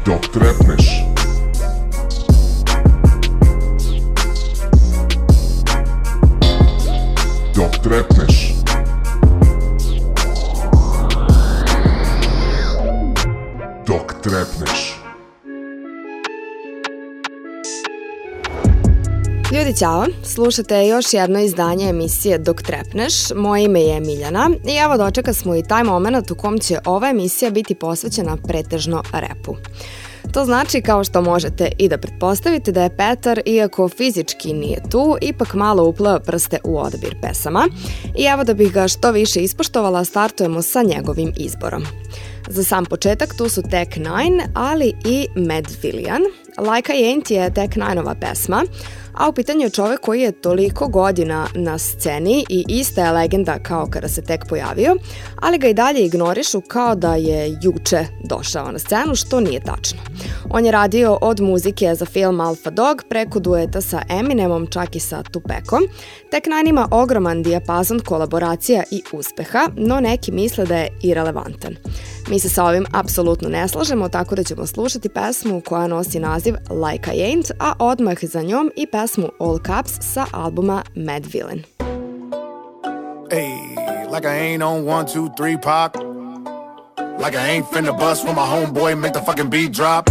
Dok trepneš. Dok trepneš. Dok trepneš. Ljudi, ćao! Slušate još jedno izdanje emisije Dok trepneš. Moje ime je Miljana i evo dočeka smo i taj moment u kom će ova emisija biti posvećena pretežno repu. To znači, kao što možete i da pretpostavite, da je Petar, iako fizički nije tu, ipak malo upleo prste u odabir pesama. I evo da bih ga što više ispoštovala, startujemo sa njegovim izborom. Za sam početak tu su Tech N9ne, ali i Madvillain. Like I Ain't je Tech N9nova pesma, a u pitanju je čovek koji je toliko godina na sceni i ista je legenda kao kada se tek pojavio, ali ga i dalje ignorišu kao da je juče došao na scenu, što nije tačno. On je radio od muzike za film Alpha Dog preko dueta sa Eminemom, čak i sa Tupacom. Tech N9ne ima ogroman dijapazon kolaboracija i uspeha, no neki misle da je irelevantan. Mi se sa ovim apsolutno ne slažemo, tako da ćemo slušati pesmu koja nosi naziv Like I Ain't, a odmah za njom i pesmu All Caps sa albuma Madvillain. Hey, like I ain't on 1, 2, 3 pop. Like I ain't finna bust when my homeboy make the fucking beat drop.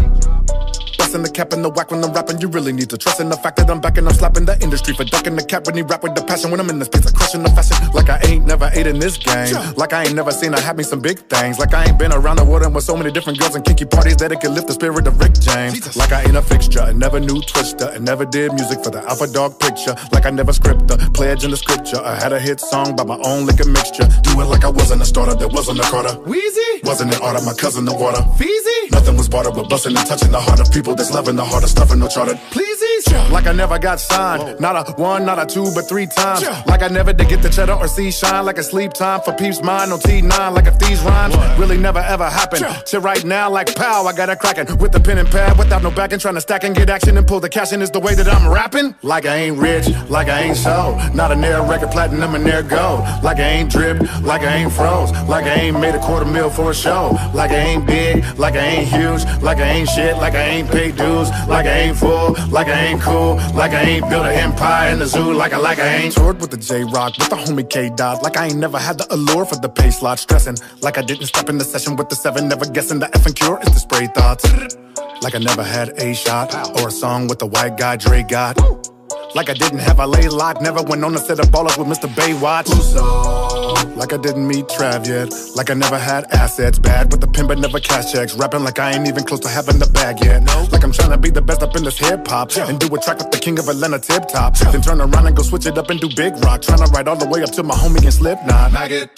In the cap and the whack when I'm rapping, you really need to trust in the fact that I'm back and I'm slapping the industry for ducking the cap when he rap with the passion. When I'm in this place, I crushing the fashion. Like I ain't never ate in this game. Like I ain't never seen her have me some big things. Like I ain't been around the world and with so many different girls and kinky parties that it can lift the spirit of Rick James. Jesus. Like I ain't a fixture, and never knew Twister, and never did music for the Alpha Dog picture. Like I never script a pledge in the scripture. I had a hit song by my own liquor mixture. Do it like I wasn't a starter, there wasn't a Carter. Wheezy wasn't an order, my cousin the water. Feezy, nothing was bartered but busting and touching the heart of people that's loving the hardest. Stuffing no charter, pleasies. Like I never got signed. Whoa. Not a 1, not a 2, but 3 times. Like I never did get the cheddar or see shine. Like a sleep time for peeps mine. No T9. Like if these rhymes really never ever happened. Till right now, like pow, I got it cracking with the pen and pad without no backing. Trying to stack and get action and pull the cash in is the way that I'm rapping. Like I ain't rich, like I ain't so. Not a near record platinum and near gold. Like I ain't dripped, like I ain't froze. Like I ain't made $250,000 for a show. Like I ain't big, like I ain't huge. Like I ain't shit, like I ain't paid dues. Like I ain't full, like I ain't cool. Like I ain't built an empire in the zoo. Like I ain't toured with the J-Rock, with the homie K-Dot. Like I ain't never had the allure for the pay slot. Stressing, like I didn't step in the session with the 7. Never guessing the effing cure is the spray thoughts. Like I never had a shot or a song with the white guy Dre got. Like I didn't have a lay lock. Never went on a set of ballers with Mr. Baywatch. Like I didn't meet Trav yet. Like I never had assets. Bad with the pin but never cash checks. Rapping like I ain't even close to having the bag yet. Like I'm trying to be the best up in this hip-hop. And do a track with the king of Atlanta Tip Top. Then turn around and go switch it up and do Big Rock. Trying to ride all the way up to my homie and Slipknot.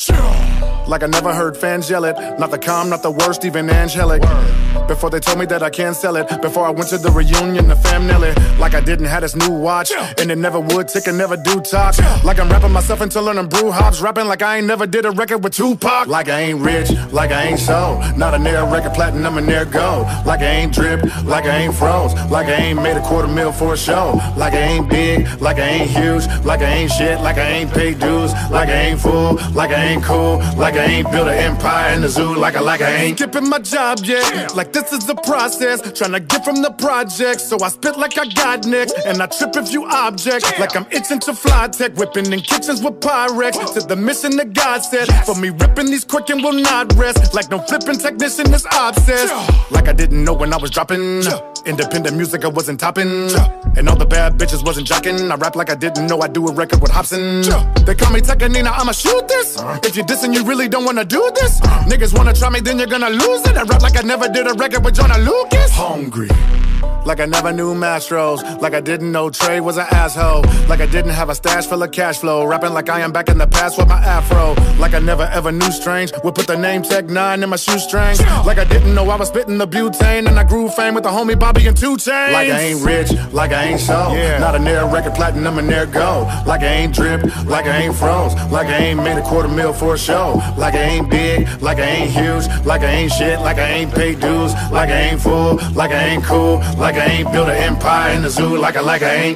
Like I never heard fans yell it. Not the calm, not the worst, even angelic. Before they told me that I can't sell it. Before I went to the reunion, the fam nail it. Like I didn't have this new watch. And it never would tick and never do talk. Like I'm rapping myself into learning brew hops. Rapping like I ain't never did a record with Tupac. Like I ain't rich, like I ain't so. Not a near record platinum and near gold. Like I ain't dripped, like I ain't froze. Like I ain't made $250,000 for a show. Like I ain't big, like I ain't huge. Like I ain't shit, like I ain't paid dues. Like I ain't full, like I ain't cool. Like I ain't built an empire in the zoo. Like I ain't skipping my job yet. Like this is the process. Trying to get from the project. So I spit like I got next. And I trip if you object. Like I'm itching to fly tech. Whipping in kitchens with Pyrex. To the mission that God said. For me ripping these quick and will not rest. Like no flipping technician is obsessed. Like I didn't know when I was dropping. Independent music I wasn't topping. And all the bad bitches wasn't jocking. I rap like I didn't know I do a record with Hobson. They call me Tekanina, I'ma shoot this. If you're dissing you really don't wanna do this. Niggas wanna try me then you're gonna lose it. I rap like I never did a record with Jonah Lucas. Hungry. Like I never knew Mastros. Like I didn't know Trey was an asshole. Like I didn't have a stash full of cash flow. Rapping like I am back in the past with my afro. Like I never ever knew Strange would put the name Tech N9ne in my shoestring. Like I didn't know I was spitting the butane. And I grew fame with the homie Bobby and 2 Chainz. Like I ain't rich, like I ain't so. Not a near record platinum and near gold. Like I ain't dripped, like I ain't froze. Like I ain't made $250,000 for a show. Like I ain't big, like I ain't huge. Like I ain't shit, like I ain't paid dues. Like I ain't full, like I ain't cool. Like I ain't built an empire in the zoo. Like I ain't.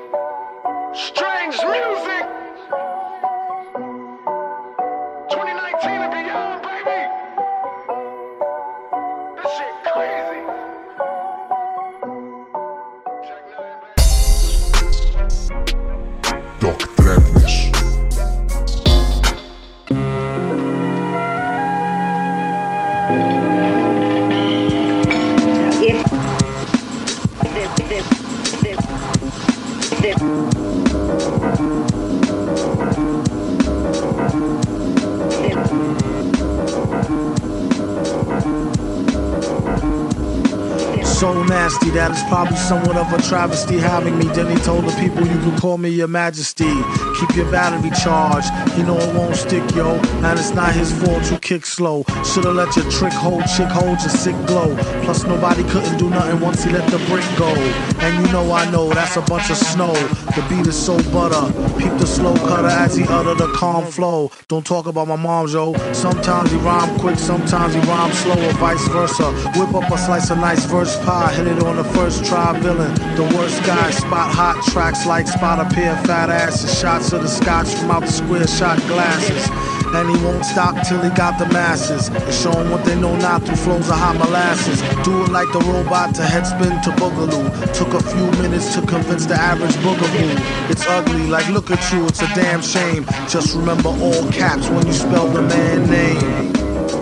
Strange music. 2019 and beyond, baby. This shit crazy. So nasty that it's probably somewhat of a travesty having me. Then he told the people you can call me your majesty. Keep your battery charged, you know it won't stick, yo. And it's not his fault you kick slow. Should've let your trick hold, chick hold your sick glow. Plus nobody couldn't do nothing once he let the brick go. And you know I know that's a bunch of snow. The beat is so butter. Peep the slow cutter as he utter the calm flow. Don't talk about my mom, yo. Sometimes he rhyme quick, sometimes he rhyme slow, or vice versa. Whip up a slice of nice verse pie, hit it on the first try, villain. The worst guy, spot hot tracks like spot a pair of fat asses. Shots of the scotch from out the square shot glasses. And he won't stop till he got the masses. And show them what they know now through flows of hot molasses. Do it like the robot to headspin to boogaloo. Took a few minutes to convince the average boogaboo. It's ugly, like look at you, it's a damn shame. Just remember all caps when you spell the man name.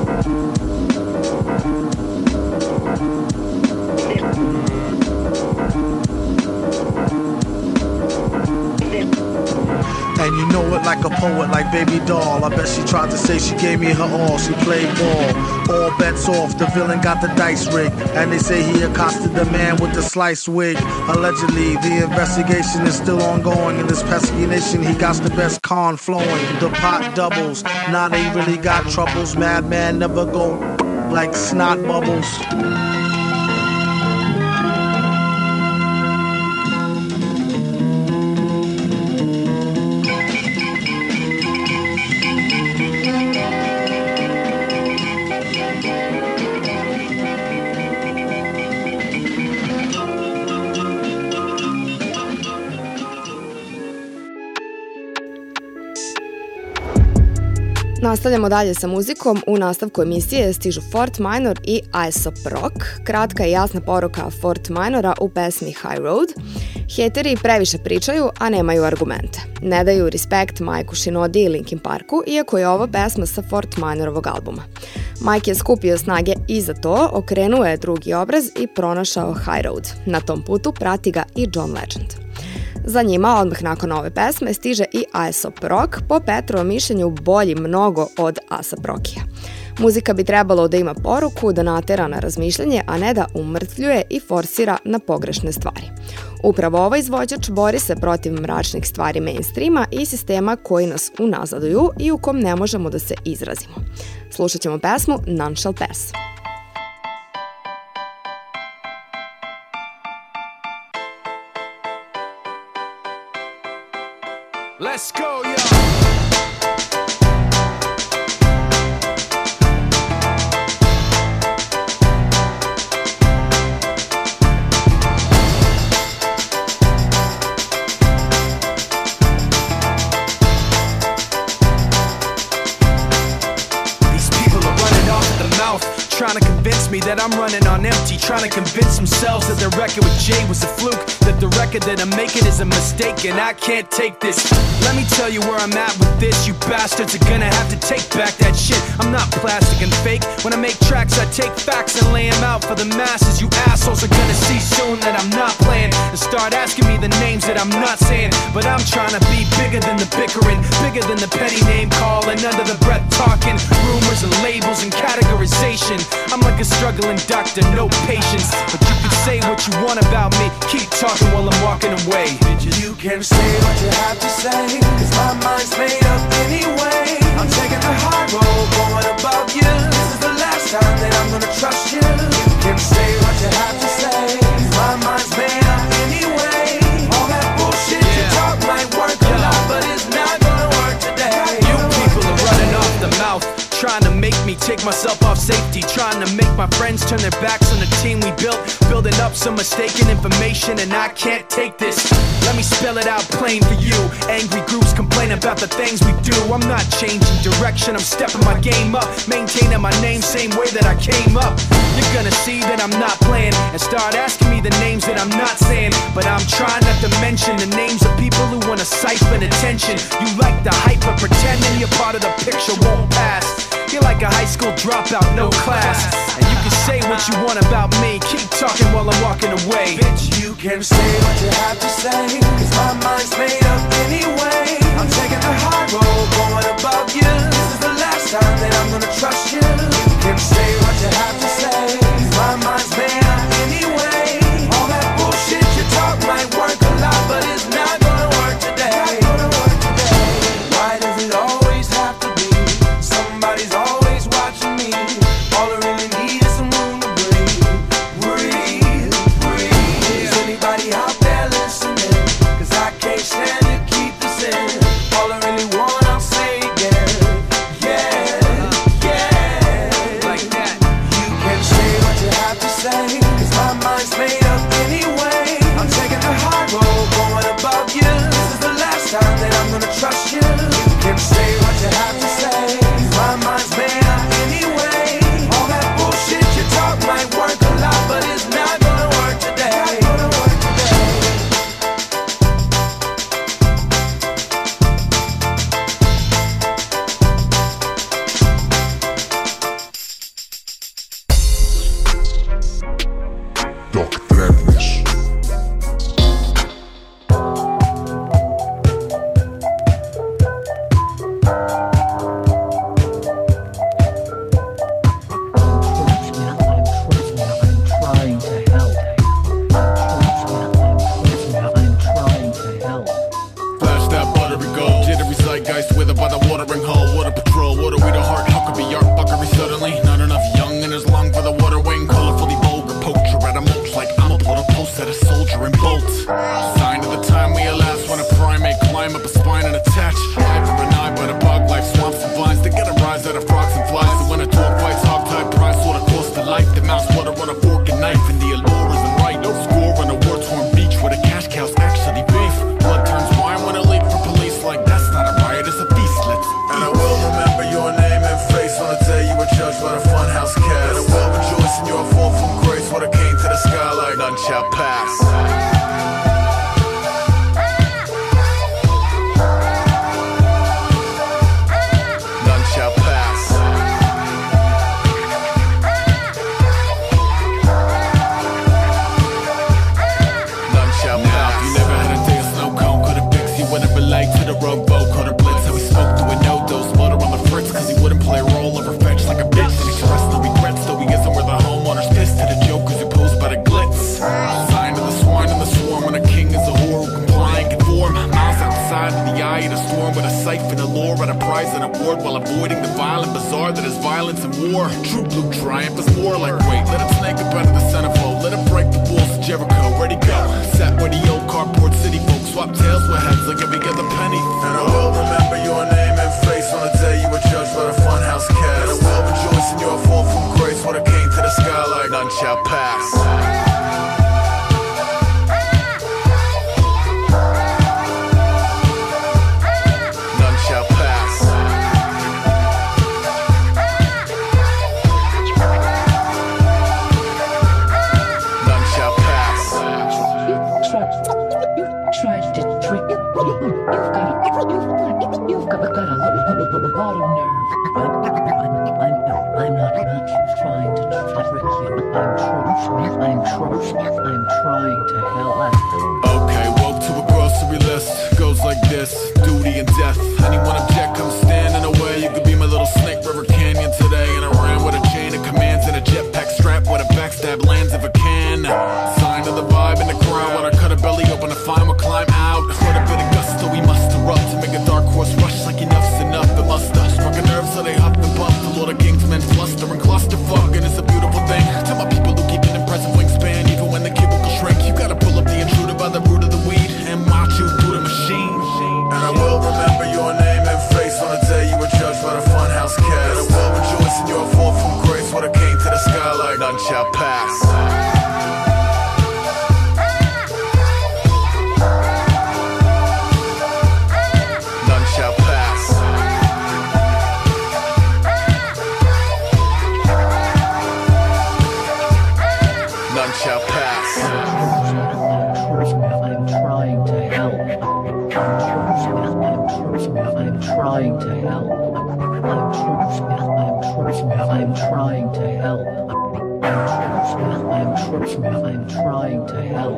And you know it like a poet, like Baby Doll. I bet she tried to say she gave me her all. She played ball, all bets off. The villain got the dice rigged, and they say he accosted the man with the sliced wig. Allegedly, the investigation is still ongoing. In this pesky nation, he got the best con flowing. The pot doubles, now they really got troubles. Madman never go like snot bubbles. Nastavljamo dalje sa muzikom. U nastavku emisije stižu Fort Minor i Aesop Rock. Kratka i jasna poruka Fort Minora u pesmi High Road. Heteri previše pričaju, a nemaju argumente. Ne daju respekt Majku Shinodi i Linkin Parku, iako je ovo pesma sa Fort Minorovog albuma. Mike je skupio snage i za to, okrenuo je drugi obraz i pronašao High Road. Na tom putu prati ga i John Legend. Za njima, odmah nakon ove pesme, stiže i Aesop Rock, po Petrovom mišljenju bolji mnogo od A$AP Rockija. Muzika bi trebalo da ima poruku, da natera na razmišljanje, a ne da umrtvljuje i forsira na pogrešne stvari. Upravo ovaj izvođač bori se protiv mračnih stvari mainstreama i sistema koji nas unazaduju i u kom ne možemo da se izrazimo. Slušat ćemo pesmu None Shall Pass. Let's go, yo! Trying to convince me that I'm running on empty, trying to convince themselves that their record with Jay was a fluke, that the record that I'm making is a mistake, and I can't take this. Let me tell you where I'm at with this. You bastards are gonna have to take back that shit. I'm not plastic and fake. When I make tracks, I take facts and lay them out for the masses. You assholes are gonna see soon that I'm not playing and start asking me the names that I'm not saying. But I'm trying to be bigger than the bickering, bigger than the petty name calling, under the breath talking, rumors and labels and categorization. I'm like a struggling doctor, no patience. But you can say what you want about me, keep talking while I'm walking away. You can say what you have to say, cause my mind's made up anyway. I'm taking the high road, going above you. This is the last time that I'm gonna trust you. You can say what you have to say, cause my mind's made up anyway. All that bullshit you talk might work a lot, but it's not gonna work today. You people are running off the mouth, trying to make me take myself off safety, trying to make my friends turn their backs on the team we built, building up some mistaken information, and I can't take this. Let me spell it out plain for you. Angry groups complain about the things we do. I'm not changing direction, I'm stepping my game up, maintaining my name same way that I came up. You're gonna see that I'm not playing and start asking me the names that I'm not saying, but I'm trying not to mention the names of people who wanna siphon attention. You like the hype, but pretending you're part of the picture won't pass. You're like a high school dropout, no class. And you can say what you want about me. Keep talking while I'm walking away. Bitch, you can say what you have to say, 'cause my mind's made up anyway. I'm taking the high road, going above you. This is the last time that I'm gonna trust you. You can say what you have to say, 'cause my mind's made up anyway. All that bullshit you talk might work a lot, but it's not gonna work today. Why does it always have to be somebody's always watching me? All I really need is some room to breathe, breathe, breathe. Is anybody out there listening? 'Cause I can't stand to keep this in. All I really want, I'll say again. Yeah, yeah. Like that. You can say what you have to say, 'cause my mind's made up anyway. I'm taking the high road, going above you. This is the last time that I'm gonna trust you. You can say what you have to say, 'cause my mind's made up anyway. All that bullshit you talk might work a lot, but it's not gonna work today. Dok trepneš. Flash that buttery gold, jittery zeitgeist withered by the watering hole. Water patrol, water we the heart, how could be art fuckery suddenly? Not enough young'unners long for the water wing, colorfully vulgar poacher at a mulch like I'm a blood post at a soldier in bolts. Sign of the time we elapse when a primate climb up a spine and attach. Eye for an eye, but a bog like swamps and vines to get a rise out of frogs and flies. So when a dog fights hog tie price, what a cost to life. The mouse water on a fork and knife, and the allure isn't right. No score on a war-torn beach where the cash cows actually beef. Blood turns wine when a leak for police like that's not a riot, it's a feast. Let's And I will remember your name and face on the day you were judged by the funhouse cast. And I will rejoice in your fall from grace when it came to the sky like none shall pass. None shall pass. None shall pass. You never had a day of snow cone, could've fixed you when it relate to the rowboat, caught a blitz. How he spoke to a no-dose, butter on the fritz, 'cause he wouldn't play a role of revenge like a bitch. And he expressed no regrets, though he isn't where the homeowner's pissed at the jokers who posed by the glitz. Sign of the swine and the swarm when a king is a whore who comply and conform. Miles outside of the eye of the storm with a siphon of lore at a prize and award while avoiding the violent bazaar that is violence and war. True blue triumph is more like wait, let it snake up out of the centerfold, let it break the walls of Jericho. Ready go, sat where the old cardboard city folks swap tails with heads like every other penny. And I will remember your name and face on the day you were judged by the funhouse cast. And I will rejoice in your fall from grace when it came to the sky like None shall pass. None shall pass. None shall pass. Tried to trick you. You've got a lot of nerve. I'm not trying to trick you. I'm trying to help. Okay, woke to a grocery list. Goes like this: duty and death. Anyone object, come stand in the way. You could be my little Snake River Canyon today. And I ran with a chain of commands and a jetpack strap with a backstab lands if I can. Sign of the vibe in the crowd when I cut a belly open to find what climb out. With a bit of gusto, we must erupt to make a dark horse rush like enough's enough. It must have struck a nerve so they huff and puff. The Lord of Kings men fluster and clusterfuck, and it's a beautiful thing. To my people who keep an impressive wingspan, even when the cubicle shrink, you gotta pull up the intruder by the root of the weed and march you through the machine. And I will remember your name and face on the day you were judged by the funhouse cast. And I will rejoice in your fall from grace when it came to the sky like None shall pass. None shall pass. None shall pass. I'm trying to help. I'm trying to help. I'm trying to help. trying to help.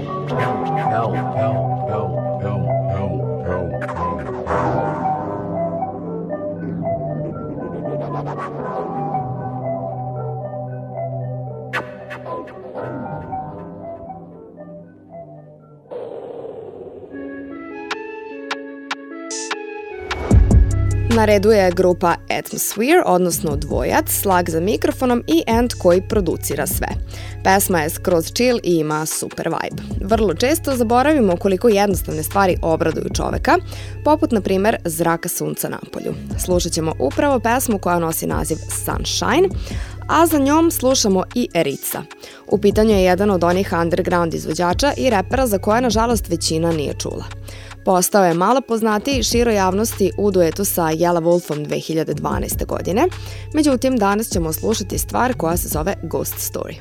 Na redu je grupa Atmosphere, odnosno dvojac, Slag za mikrofonom i Ant koji producira sve. Pesma je skroz chill i ima super vibe. Vrlo često zaboravimo koliko jednostavne stvari obraduju čoveka, poput na primer zraka sunca napolju. Slušat ćemo upravo pesmu koja nosi naziv Sunshine, a za njom slušamo i Erica. U pitanju je jedan od onih underground izvođača i repera za koje nažalost većina nije čula. Postao je malo poznatiji široj javnosti u duetu sa Yellow Wolfom 2012. godine, međutim danas ćemo slušati stvar koja se zove Ghost Story.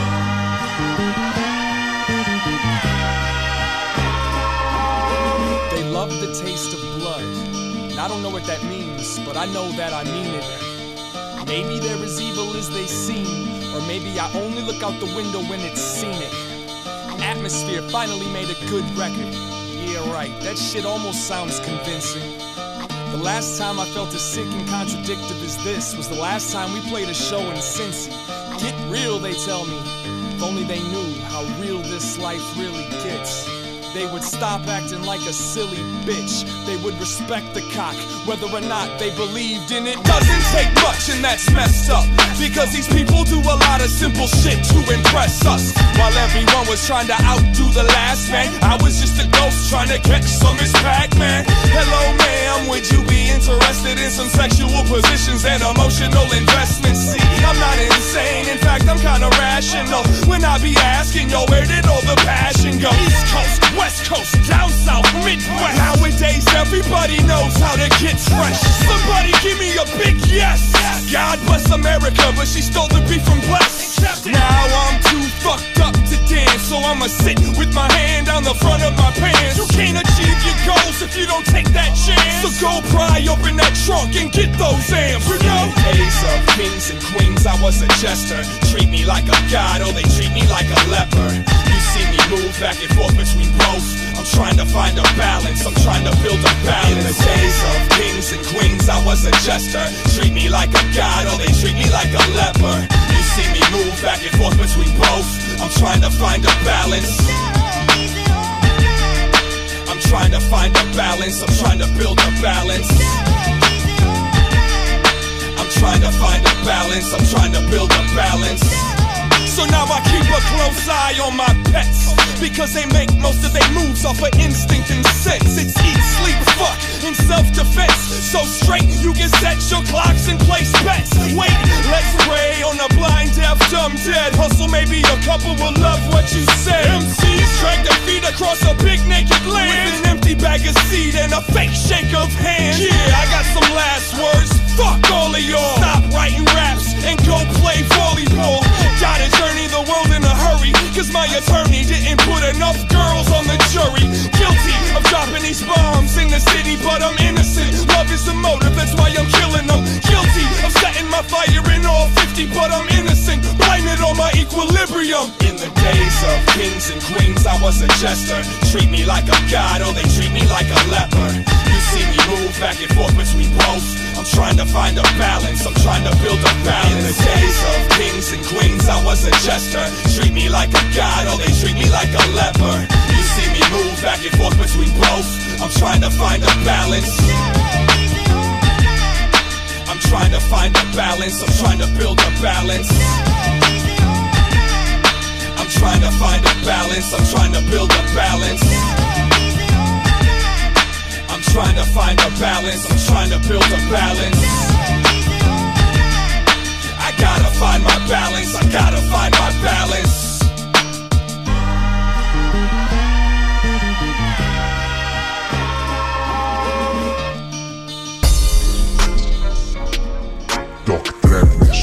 They love the taste of blood. I don't know what that means, but I know that I mean it. Maybe they're as evil as they seem, or maybe I only look out the window when it's scenic. Atmosphere finally made a good record. Yeah, right, that shit almost sounds convincing. The last time I felt as sick and contradictive as this was the last time we played a show in Cincy. Get real, they tell me. If only they knew how real this life really gets. They would stop acting like a silly bitch. They would respect the cock, whether or not they believed in it. Doesn't take much, and that's messed up, because these people do a lot of simple shit to impress us. While everyone was trying to outdo the last man, I was just a ghost trying to catch some Miss Pac-Man. Hello ma'am, would you be interested in some sexual positions and emotional investments? See, I'm not insane, in fact I'm kinda rational when I be asking, yo, where did all the passion go? East Coast, West Coast, down south, Midwest. Nowadays everybody knows how to get fresh. Somebody give me a big yes. God bless America, but she stole the beef from Bless. Now I'm too fucked up to dance, so I'ma sit with my hand on the front of my pants. You can't achieve your goals if you don't take that chance. So go pry open that trunk and get those amps. You know? Days of kings and queens, I was a jester. Treat me like a god, or they treat me like a leper. You see me move back and forth between both. I'm trying to find a balance, I'm trying to build a balance. In the days of kings and queens, I was a jester. Treat me like a god, or they treat me like a leper. You see me move back and forth between both. I'm trying to find a balance. I'm trying to find a balance, I'm trying to build a balance. I'm trying to find a balance, I'm trying to build a balance. So now I keep a close eye on my pets, because they make most of their moves off of instinct and sense. It's eat, sleep, fuck, in self-defense. So straight, you can set your clocks and place bets. Wait, let's pray on a blind, deaf, dumb, dead. Hustle, maybe a couple will love what you said. MCs drag their feet across a big naked land with an empty bag of seed and a fake shake of hands. Yeah, I got some last words. Fuck all of y'all. Stop writing raps and go play volleyball. Gotta journey the world in a hurry, cause my attorney didn't put enough girls on the jury. Guilty of dropping these bombs in the city, but I'm innocent. Love is the motive, that's why I'm killing them. Guilty of setting my fire in all 50, but I'm innocent. Blame it on my equilibrium. In the days of kings and queens, I was a jester. Treat me like a god, or they treat me like a leper. You see me move back and forth between both. I'm trying to find a balance, I'm trying to build a balance. In the days of kings and queens, I was a jester. Treat me like a god, or they treat me like a leper. You see me move back and forth between both. I'm trying to find a balance. I'm trying to find a balance, I'm trying to build a balance. I'm trying to find a balance, I'm trying to build a balance. I'm trying to find a balance, I'm trying to build a balance. I gotta find my balance, I gotta find my balance. Dok trepneš.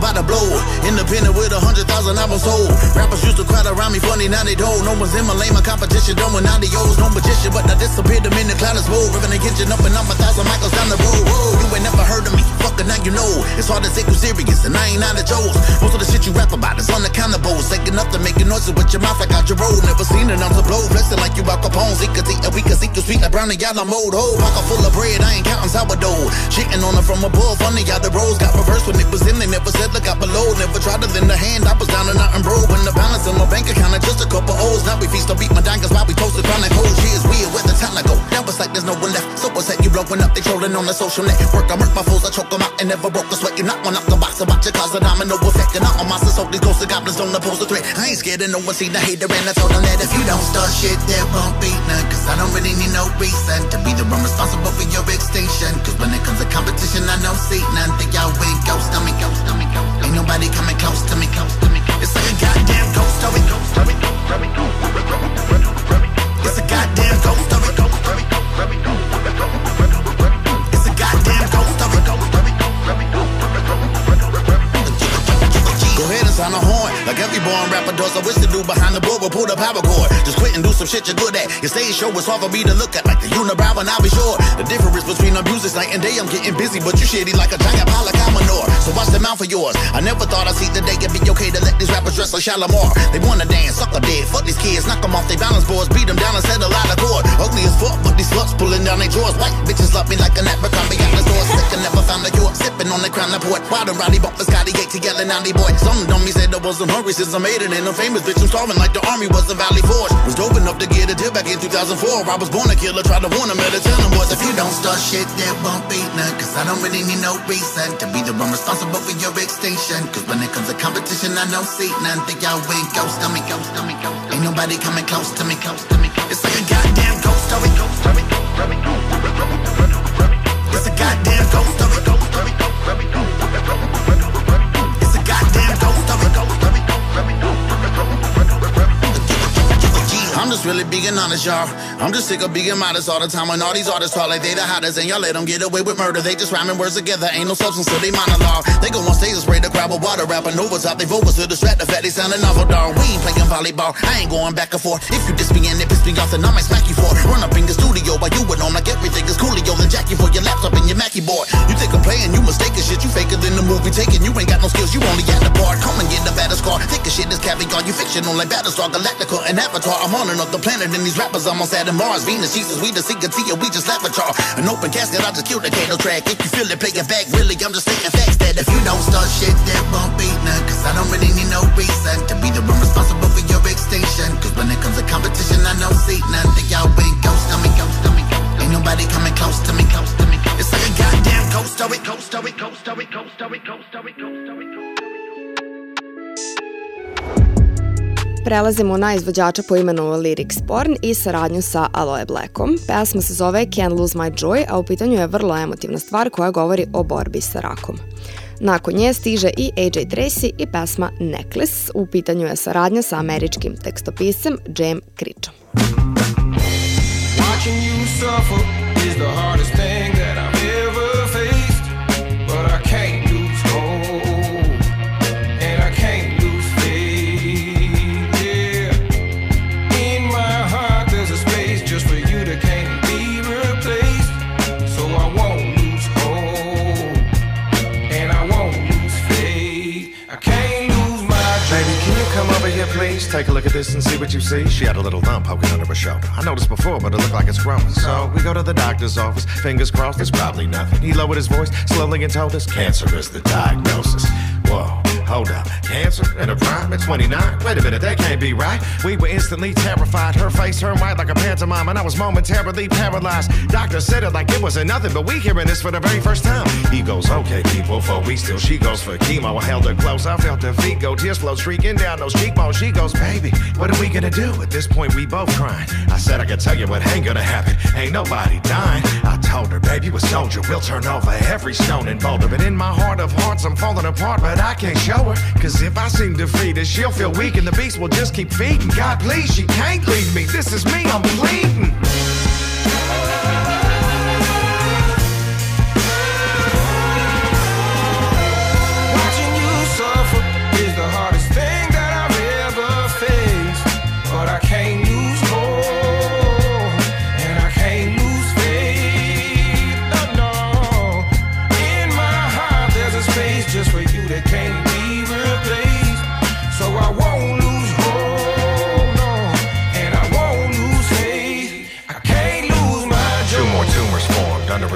about to blow. Independent with 100,000 albums sold. Rappers used to crowd around me funny, now they don't. No one's in my lane, my competition done with 90 O's. No magician, but I disappeared them in the cloud is roll. Ripping the engine up and I'm 1,000 Michaels down the road. Whoa, you ain't never heard of me, fucker, now you know. It's hard to take you serious, and I ain't out of Joe's. Most of the shit you rap about is unaccountable. Taking up to making noises with your mouth like out your road. Never seen an ounce of blow, flexing like you Al Capone. We can see you sweet like brown and yellow mold. Ho, pocket full of bread, I ain't counting sourdough. Shitting on her from above, funny how the roads got reversed when it was in. They never said look out below, never tried to lend a hand. I was down and out and broke when the balance in my bank account is just a couple O's. Now we feast to beat my daggers while we toasted chronic hoes. She is weird where the time I go. Now it's like there's no one left. So what's that you blowing up? They trolling on the social network. I murk my foes, I choke them out and never broke a sweat. You knock one up the box about your cause a domino effect. And all my monsters hope these ghosts and goblins don't oppose the threat. I ain't scared of no one, see the hater, and I told them that if you don't start shit, there won't be none. Cause I don't really need no reason to be the one responsible for your extinction. Cause when it comes to competition, I don't see none. Think y'all win, ghost on me, ghost on me, ghost on me. Ain't nobody coming close to me, close to me. It's like a goddamn ghost story, ghost story, ghost story, ghost story. It's a goddamn ghost story, ghost story, ghost story, ghost story. It's a goddamn ghost story, ghost story, ghost story, ghost story. Go ahead and sound a horn, like every born rapper does. I wish the dude behind the board would pull the power cord. Just quit and do some shit you're good at. Your stage show is hard for me to look at, like the unibrow, and I'll be sure. The difference between abuse is night and day. I'm getting busy, but you shitty like a giant pile of Commodore. So watch the mouth of yours. I never thought I'd see the day it'd be okay to let these rappers dress like Shalimar. They wanna dance, sucker dead. Fuck these kids, knock them off their balance boards, beat them down and settle out of court. Ugly as fuck, but these sluts pulling down their drawers. White bitches love me like an Abercrombie out the door. Sick and never found a cure. Sipping on the crown of port. Wild and rowdy bumpers, Scotty Yates yelling out the boy. Some dummies said I wasn't hungry since I made it. And I'm famous, bitch, I'm starving like the army was in Valley Forge. Was dope enough to get a deal back in 2004. I was born a killer, tried to warn him, better tell him boys, if you don't start shit, there won't be none. Cause I don't really need no reason to be the one responsible for your extinction. Cause when it comes to competition, I don't see none. Think y'all win, ghost on me, ghost on me, ghost on me. Ain't nobody coming close to me, close to me. It's like a goddamn ghost story, ghost story, ghost story, ghost story. It's a goddamn ghost story, ghost story, ghost story, ghost story. It's a goddamn ghost story, ghost story, ghost story, ghost story. I'm just really big and honest, y'all. I'm just sick of being modest all the time when all these artists talk like they the hottest, and y'all let them get away with murder. They just rhyming words together, ain't no substance to they monologue. They go on stage and spray the crowd with water, rapping over top they vocals to distract the fact they sounding awful, dog. We ain't playing volleyball, I ain't going back and forth. If you diss me and it piss me off, then I might smack you for it. Run up in the studio while you would on like everything is coolio, then jack you for your laptop and your Mackie board. You think I'm playing, you mistaken shit, you faker than the movie taking. You ain't got no skills, you only got the part. Come and get the baddest car, think of shit is caviar. You fictional like Battlestar Galactica and Avatar. I'm on another planet and these rappers I'm on Saturn, Mars, Venus, Jesus, we the secret Tia, we just laugh at y'all. An open casket, I just killed the Kato track. If you feel it, play it back, really, I'm just stating facts that if you don't start shit, there won't be none. Cause I don't really need no reason to be the one responsible for your extinction. Cause when it comes to competition, I don't see none. Think y'all win, ghost on me, ghost on me, ghost on me. Ain't nobody coming close to me, close to me. It's like a goddamn ghost story, ghost story, ghost story, ghost story, ghost story, ghost story, ghost story. Prelazimo na izvođača po imenu Lyrics Porn i saradnju sa Aloe Blackom. Pesma se zove Can't Lose My Joy, a u pitanju je vrlo emotivna stvar koja govori o borbi sa rakom. Nakon nje stiže i AJ Tracey i pesma Necklace. U pitanju je saradnja sa američkim tekstopiscem Jem Kričom. Watching you suffer is the hardest thing that I've ever faced, but I can't lose hope, and I can't lose faith, yeah. In my heart there's a space just for you that can't be replaced, so I won't lose hope, and I won't lose faith. I can't lose my joy. Baby, can you come over here, please? Take a look at this and see what you see. She had a little lump poking under her shoulder. I noticed before, but it looked like it's growing. So we go to the doctor's office. Fingers crossed, it's probably nothing. He lowered his voice slowly and told us, cancer is the diagnosis. Whoa, hold up. Cancer in her prime at 29? Wait a minute, that can't be right. We were instantly terrified. Her face turned white like a pantomime, and I was momentarily paralyzed. Doctor said it like it wasn't nothing, but we hearing this for the very first time. He goes, okay, people, 4 weeks till she goes for chemo. I held her close, I felt her feet go, tears flow streaking down those cheekbones. She goes, baby, what are we gonna do? At this point, we both crying. I said I could tell you what ain't gonna happen. Ain't nobody dying. I told her, baby, you a soldier. We'll turn over every stone and boulder. But in my heart of hearts, I'm falling apart, but I can't show her. Cause if I seem defeated, she'll feel weak and the beast will just keep feeding. God, please, she can't leave me. This is me, I'm bleeding.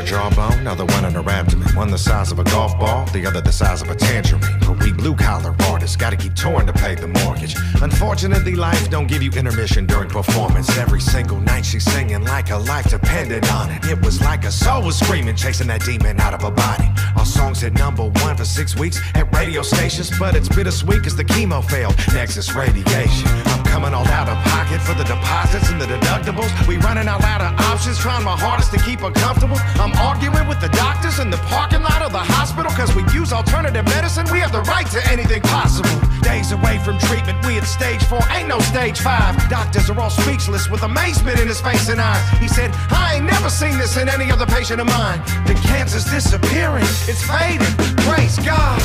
jawbone, another one in her abdomen. One the size of a golf ball, the other the size of a tangerine. But we blue-collar artists gotta keep touring to pay the mortgage. Unfortunately, life don't give you intermission during performance. Every single night she's singing like her life depended on it. It was like her soul was screaming, chasing that demon out of her body. Our songs hit #1 for 6 weeks at radio stations, but it's bittersweet cause the chemo failed. Next is radiation. I'm coming all out of pocket for the deposits and the deductibles. We running out loud of options, trying my hardest to keep her comfortable. I'm arguing with the doctors in the parking lot of the hospital cause we use alternative medicine. We have the right to anything possible. Days away from treatment, we at stage 4, ain't no stage 5. Doctors are all speechless with amazement in his face and eyes. He said, I ain't never seen this in any other patient of mine. The cancer's disappearing, it's fading, praise God.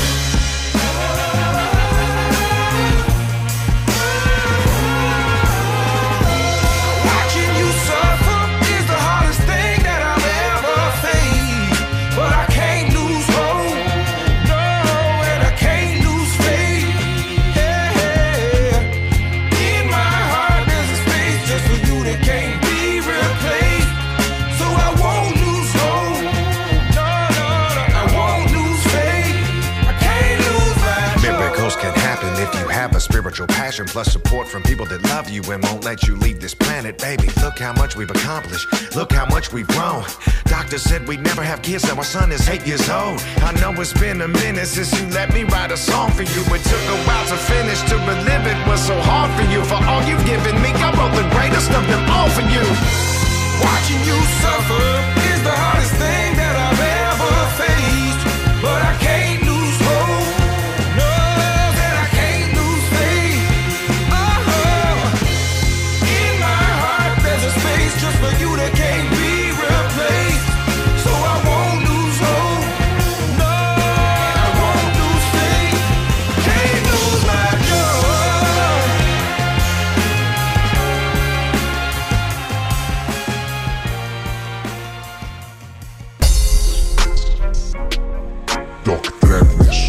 Spiritual passion plus support from people that love you and won't let you leave this planet. Baby, look how much we've accomplished. Look how much we've grown. Doctors said we'd never have kids, now our son is 8 years old. I know it's been a minute since you let me write a song for you. It took a while to finish, to relive it was so hard for you. For all you've given me, I wrote the greatest of them all for you. Watching you suffer is the hardest thing that I've ever faced. But I can't lose hope. For you that can't be replaced, so I won't lose hope. No, I won't lose faith. Can't lose my Doc Trepnish.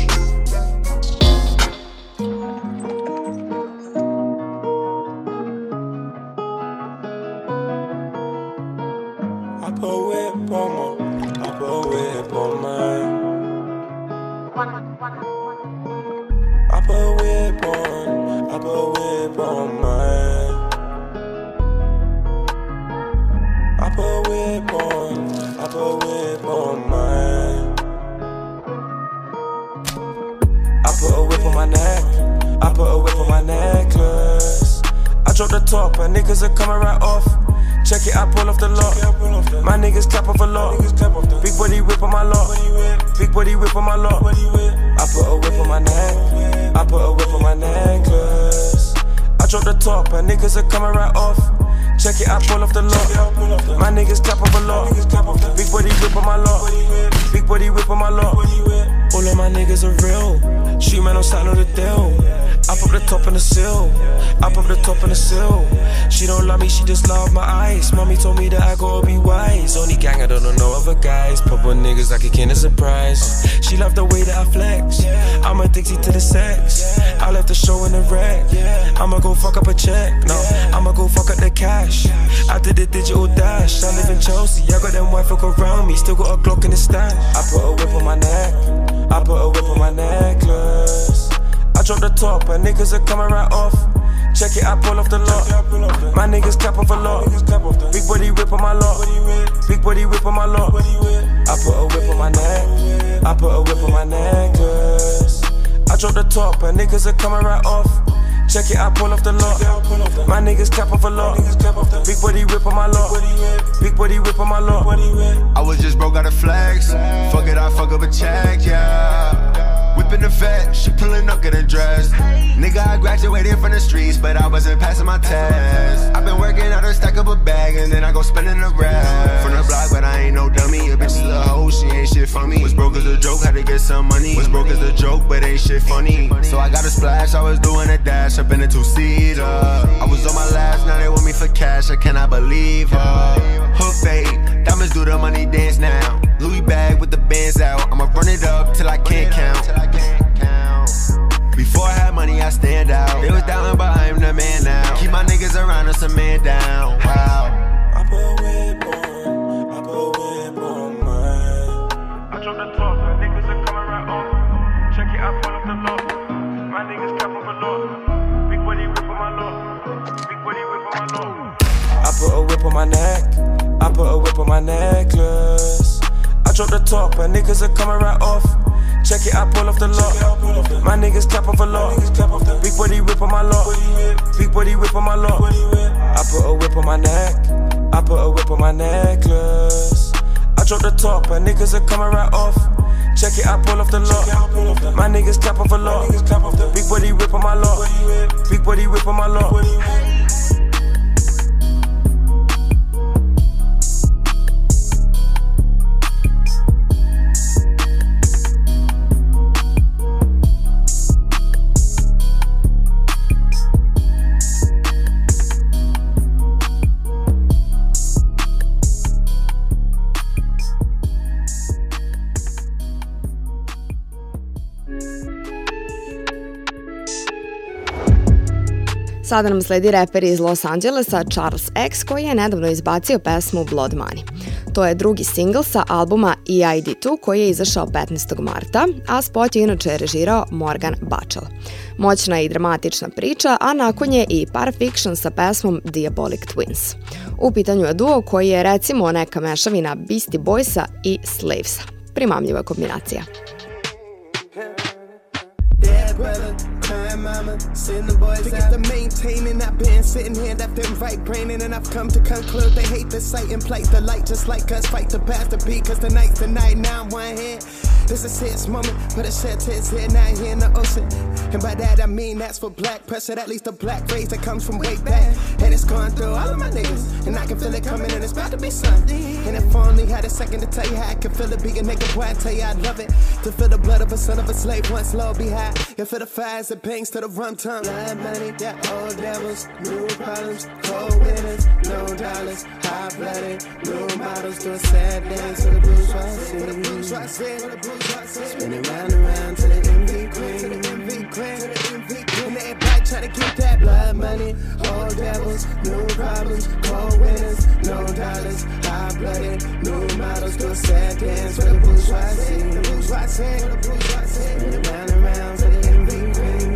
Top and niggas are coming right off. Check it, I pull off the lot. My niggas clap off a lot. Big body whip on my lot. Big body whip on my lot. I put a whip on my neck. I put a whip on my necklace. I drop the top and niggas are coming right off. Check it, I pull off the lot. My niggas clap off a lot. Big body whip on my lot. Big body whip on my lot. All of my niggas are real. Shoot man, I'm starting on the deal. I pop the top in the seal. I pop the top in the seal. She don't love me, she just love my eyes. Mommy told me that I gotta be wise. Only gang, I don't know other guys. Pop on niggas like a kind of surprise. She love the way that I flex. I'm addicted to the sex. I left the show in the wreck. I'ma go fuck up a check. No, I'ma go fuck up the cash. I did the digital dash. I live in Chelsea. I got them white folk around me. Still got a Glock in the stash. I put a whip on my neck. I put a whip on my necklace. I drop the top and niggas are coming right off. Check it, I pull off the lot. My niggas clap off a lot. Big body whip on my lot. Big body whip on my lot. I put a whip on my neck. I put a whip on my necklace. I drop the top and niggas are coming right off. Check it, I pull off the lot. My niggas clap off a lot. Big body whip on my lot. Big body whip on my lot. I was just broke out of flex. Fuck it, I fuck up a check, yeah. Whipping the vet, she pulling up, getting dressed. Nigga, I graduated from the streets, but I wasn't passing my test. I've been working out to stack up a bag, and then I go spending the rest. From the block, but I ain't no dummy. A bitch is a hoe, she ain't shit for me. Was broke as a joke, had to get some money. Was broke as a joke, but ain't shit funny. So I got a splash, I was doing a dash up in a two-seater. I was on my last, now they want me for cash, I cannot believe her. Hook bait, diamonds do the money dance now. Louis bag with the bands out, I'ma run it up till I can't count. Before I had money, I stand out. They was down, but I'm the man now. Keep my niggas around us, a man down. Wow. I put a whip on, I put a whip on my put a whip on my neck. I put a whip on my necklace. I drop the top and niggas are coming right off. Check it, I pull off the lot. My niggas clap off a lot. Big body whip on my lot. Big body whip on my lot. I put a whip on my neck. I put a whip on my necklace. I drop the top and niggas are coming right off. Check it, I pull off the lot. My niggas clap off a lot. Big body whip on my lot. Big body whip on my lot. Sada nam sledi reper iz Los Angelesa Charles X koji je nedavno izbacio pesmu Blood Money. To je drugi singl sa albuma EID2 koji je izašao 15. marta, a spot je inače režirao Morgan Bachel. Moćna i dramatična priča, a nakon je i Par Fiction sa pesmom Diabolic Twins. U pitanju je duo koji je recimo neka mešavina Beastie Boysa i Slavesa. Primamljiva kombinacija. Mama, send the boys out to maintain, and I've been sitting here left and right braining, and I've come to conclude they hate the sight and plight the light just like us fight to pass the beat, cause tonight's the night. Now I'm one here, this is his moment, but it shed tears here now here in the ocean, and by that I mean that's for black pressure, at least the black phrase that comes from way back, and it's going through all of my niggas, and I can feel it coming and it's about to be sun, and if only had a second to tell you how I can feel it being a nigga, boy I tell you I love it, to feel the blood of a son of a slave once low behind, and feel the fires and pains to the rum tongue. Blood money, yeah, old devils, new problems, cold winners, no dollars, high-blooded, new models, doing sad dance to the bourgeoisie. Spinning round and round to the MV queen, and everybody try to get that blood money, old devils, new problems, cold winners, no dollars, high-blooded, new models, doing sad dance to the bourgeoisie. Spinning round and round to the MV queen.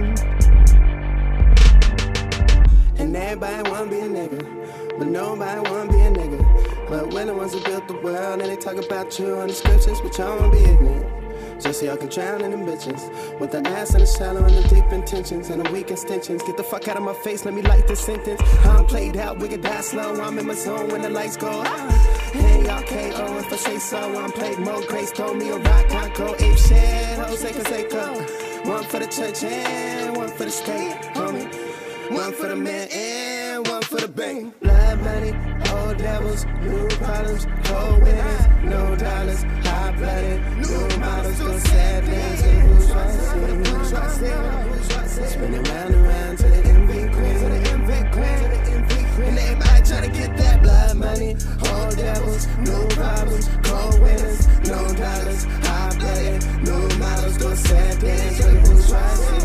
And everybody wanna be a nigga, but nobody wanna be a nigga. But we're the ones who built the world, and they talk about you on the scriptures, but y'all wanna be ignorant. Just so y'all can drown in them bitches, with the ass in the shallow and the deep intentions and the weak extensions. Get the fuck out of my face, let me light this sentence. I'm played out, we can die slow, I'm in my zone when the lights go out. Hey, y'all KO if I say so, I'm played mode. Grace told me a rock, I go ape shit, Jose Canseco. One for the church and one for the state, homie. One for the man and one for the bank. Blood money, old devils, new problems, cold winners, no dollars, high-blooded, new models, go sad dance to the bourgeoisie. Spinning round and round to the MV queen, and everybody trying to get that blood money, old devils, new problems, cold winners, no dollars, high-blooded, new models, go sad dance to the bourgeoisie.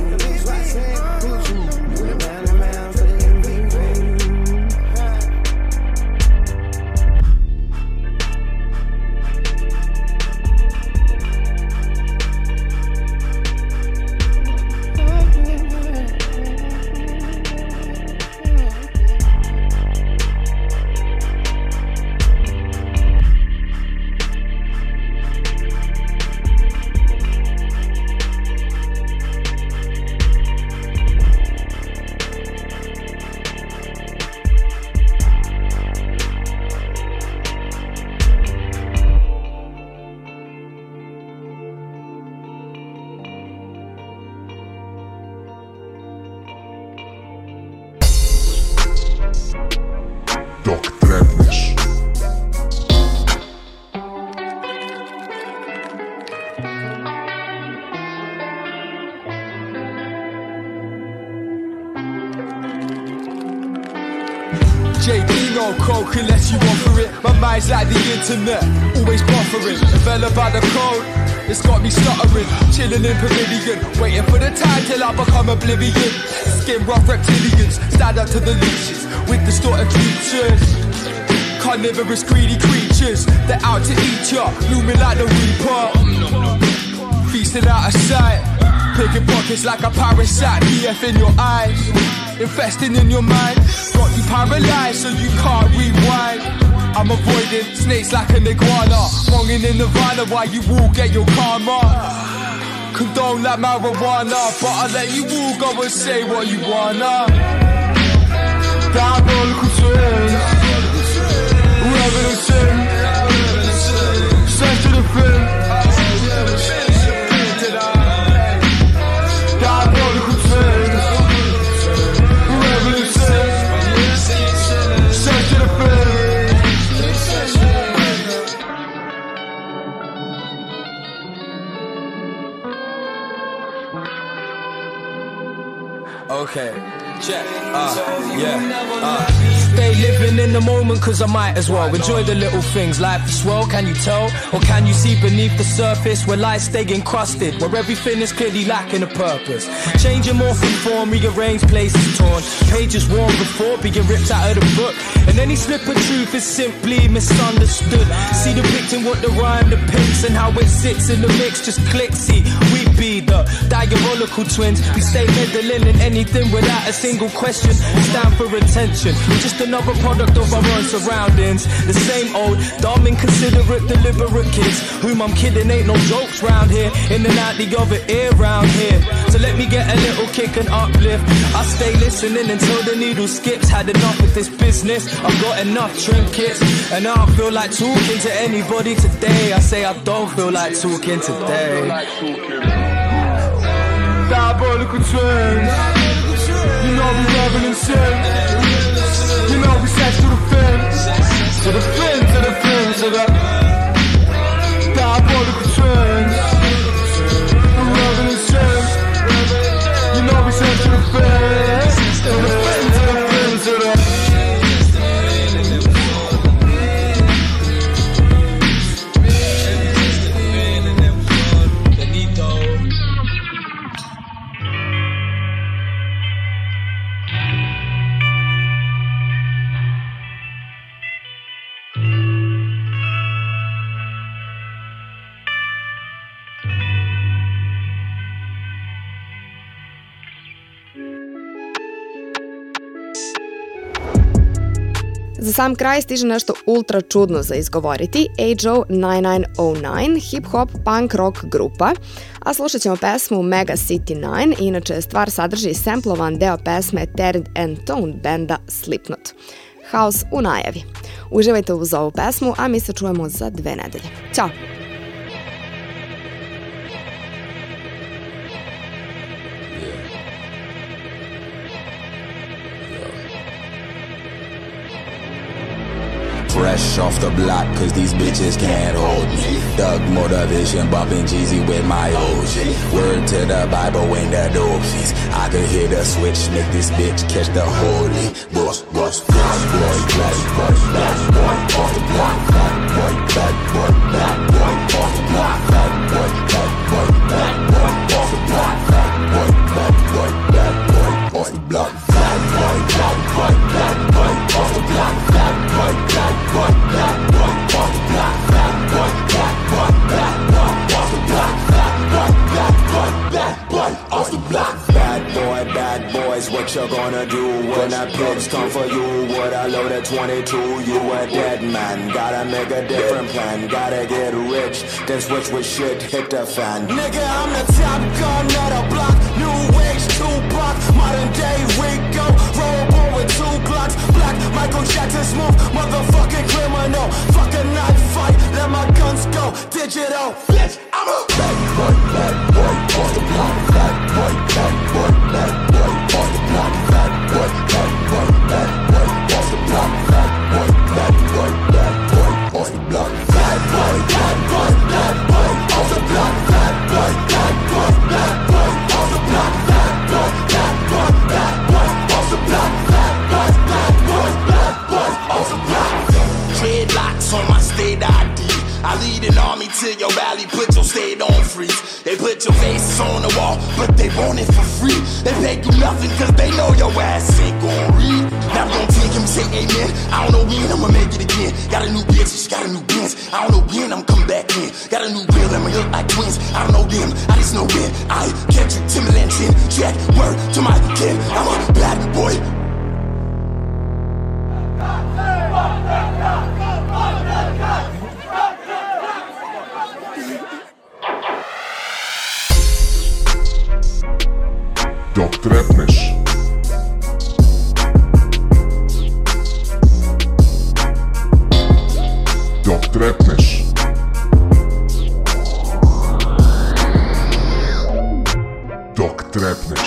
JD no coke unless you offer it. My mind's like the internet, always buffering. Developed by the code, it's got me stuttering. Chilling in Pavilion, waiting for the time till I become oblivion. Skin rough reptilians, stand up to the leashes with distorted features. Carnivorous greedy creatures, they're out to eat ya, looming like the reaper. Feasting out of sight, Picking pockets like a parasite, BF in your eyes, infesting in your mind. Got you paralyzed so you can't rewind. I'm avoiding snakes like an iguana, longing in Nirvana while you all get your karma. Condone like marijuana, but I let you all go and say what you wanna. Diabolical twins, whoever the sin, search to the fin. Diabolical twins, whoever the sin, search to the fin. Okay, check, stay living in the moment cause I might as well enjoy the little things. Life is swell, can you tell? Or can you see beneath the surface where lies stay encrusted, where everything is clearly lacking a purpose? Changing more from form, rearrange places torn, pages worn before being ripped out of the book. And any slip of truth is simply misunderstood. See depicting what the rhyme depicts and how it sits in the mix just clicks. See, we be the diabolical twins. We stay meddling in anything without a single question. Stand for attention. We're just another product of our own surroundings. The same old, dumb, inconsiderate, deliberate kids whom I'm kidding, ain't no jokes round here. In and out the other ear round here. So let me get a little kick and uplift. I stay listening until the needle skips. Had enough of this business, I've got enough trinkets. And I don't feel like talking to anybody today. I say I don't feel like talking today. Diabolical twins, you know we rebel and sin. You know we sex to the fin, to the fin, to the fin, to the diabolical twins. We rebel and sin. You know we sex to the fin, to the fin, to the fin, to the. Za sam kraj stiže nešto ultra čudno za izgovoriti, AJO 9909, hip-hop punk rock grupa, a slušat ćemo pesmu Mega City 9, inače stvar sadrži samplovan deo pesme Turned and Toned benda Slipknot. Haos u najavi. Uživajte uz ovu pesmu, a mi se čujemo za 2 nedelje. Ćao! Fresh off the block, cause these bitches can't hold me. Thug motivation, bumping Jeezy with my OG. Word to the Bible when the door feast. I could hit a switch, make this bitch catch the holy. Boss, boss, boss, boy, black boy, bad boy, off the block, bad boy, bad boy, bad boy, off the block, bad boy, bad boy, bad boy, off the block, bad boy, bad boy, bad boy, off the block, bad boy, bad boy, bad boy, off the block, bad boy, bad boy, bad boy, off the block, bad boy, bad boy, bad boy, off the block, bad boy, bad boy, bad boy, off the block. Bad boy, bad boys, what you gonna do when the pigs come for you? With a load of 22, you a dead man. Gotta make a different plan, gotta get rich, then switch with shit, hit the fan. Nigga, I'm the top gun of the block, new age Tupac, modern day Rico, roll with 2 Glocks, black Michael Jackson smooth, motherfucking criminal, fucking knife fight, let my guns go, digital, bitch, I'm a bad boy, off the block, bad boy, bad boy, bad boy, off the block, bad boy, bad boy, bad boy, off the block, bad boy, bad boy, bad boy, off the block, bad boy, bad boy, bad boy, off the block, bad boy, bad boy, bad boy, off the block, bad boy, bad boy, bad boy, off the block, bad boy, bad boy, bad boy, off the block. Dreadlocks on my state ID. I lead an army to your rally, put your state on freeze. They put your faces on the wall, but they want it for free. free. They pay you nothing cause they know your ass ain't gon' read. Now we gon' take him and say amen. I don't know when I'ma make it again. Got a new bitch, she got a new Benz. I don't know when I'm coming back in. Got a new bill and we look like twins. I don't know them, I just know when I catch you Timberland chin. Jack, word to my kid, I'm a bad boy. Dok trepneš. Dok trepneš. Dok trepneš.